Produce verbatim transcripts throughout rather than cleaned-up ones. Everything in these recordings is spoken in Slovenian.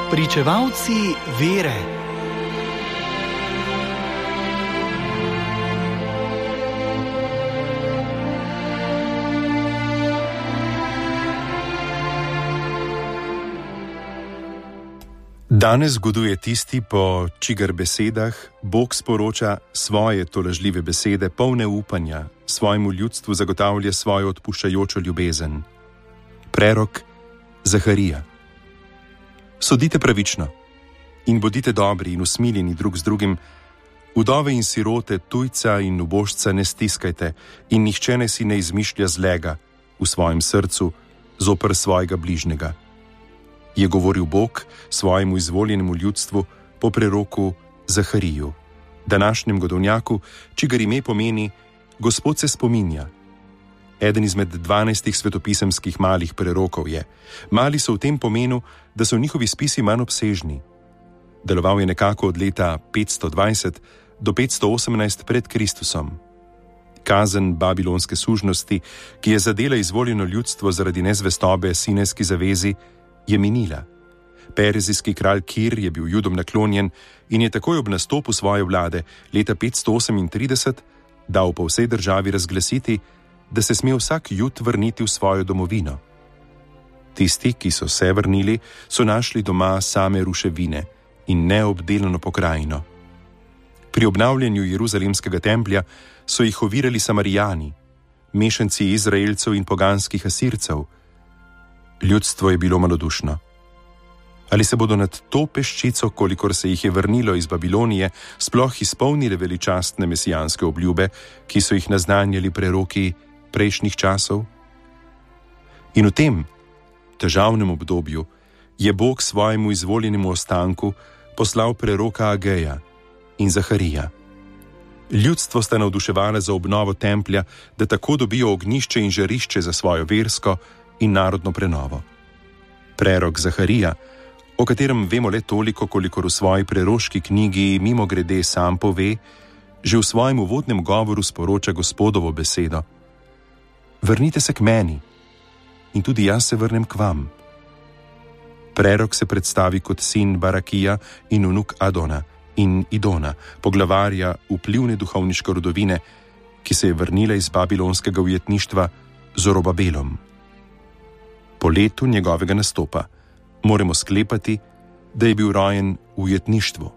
Pričevalci vere. Danes zgoduje tisti, po čigar besedah Bog sporoča svoje tolažljive besede, polne upanja, svojemu ljudstvu zagotavlja svojo odpuščajočo ljubezen. Prerok Zaharija. Sodite pravično in bodite dobri in usmiljeni drug z drugim, vdove in sirote, tujca in ubožca ne stiskajte in nihče ne si ne izmišlja zlega v svojem srcu zoper svojega bližnjega. Je govoril Bog svojemu izvoljenemu ljudstvu po preroku Zahariju, današnjem godovnjaku, čigar ime pomeni Gospod se spominja. Eden izmed dvanajstih svetopisemskih malih prerokov je. Mali so v tem pomenu, da so njihovi spisi manj obsežni. Deloval je nekako od leta petsto dvajset do petsto osemnajst pred Kristusom. Kazen babilonske sužnosti, ki je zadela izvoljeno ljudstvo zaradi nezvestobe Sinajski zavezi, je minila. Perzijski kralj Kir je bil Judom naklonjen in je takoj ob nastopu svoje vlade leta petsto osemintrideset dal po vsej državi razglasiti, da se sme vsak Jud vrniti v svojo domovino. Tisti, ki so se vrnili, so našli doma same ruševine in neobdelano pokrajino. Pri obnavljanju Jeruzalemskega templja so jih ovirali Samarijani, mešanci Izraelcev in poganskih Asircev. Ljudstvo je bilo malodušno. Ali se bodo nad to peščico, kolikor se jih je vrnilo iz Babilonije, sploh izpolnile veličastne mesijanske obljube, ki so jih naznanjali preroki prejšnjih časov? In v tem težavnem obdobju je Bog svojemu izvoljenemu ostanku poslal preroka Ageja in Zaharija. Ljudstvo sta navduševala za obnovo templja, da tako dobijo ognjišče in žarišče za svojo versko in narodno prenovo. Prerok Zaharija, o katerem vemo le toliko, kolikor v svoji preroški knjigi mimogrede sam pove, že v svojem uvodnem govoru sporoča Gospodovo besedo. Vrnite se k meni in tudi jaz se vrnem k vam. Prerok se predstavi kot sin Barakija in vnuk Adona in Idona, poglavarja vplivne duhovniške rodovine, ki se je vrnila iz babilonskega ujetništva Zorobabelom. Po letu njegovega nastopa moramo sklepati, da je bil rojen v ujetništvu.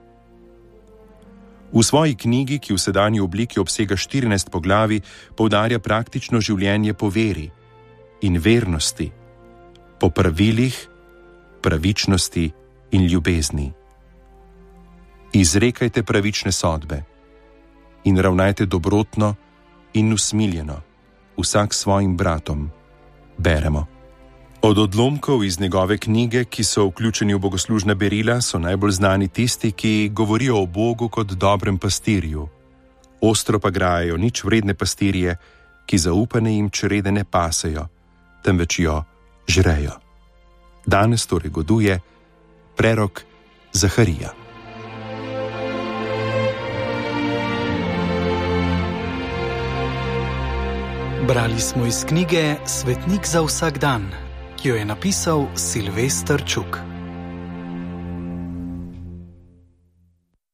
V svoji knjigi, ki v sedanji obliki obsega štirinajst poglavij, poudarja praktično življenje po veri in vernosti, po pravilih, pravičnosti in ljubezni. Izrekajte pravične sodbe in ravnajte dobrotno in usmiljeno, vsak svojim bratom, beremo. Od odlomkov iz njegove knjige, ki so vključeni v bogoslužna berila, so najbolj znani tisti, ki govorijo o Bogu kot dobrem pastirju. Ostro pa grajajo nič vredne pastirje, ki zaupane jim črede ne pasejo, temveč jo žrejo. Danes torej goduje prerok Zaharija. Brali smo iz knjige Svetnik za vsak dan, ki jo je napisal Silvester Čuk.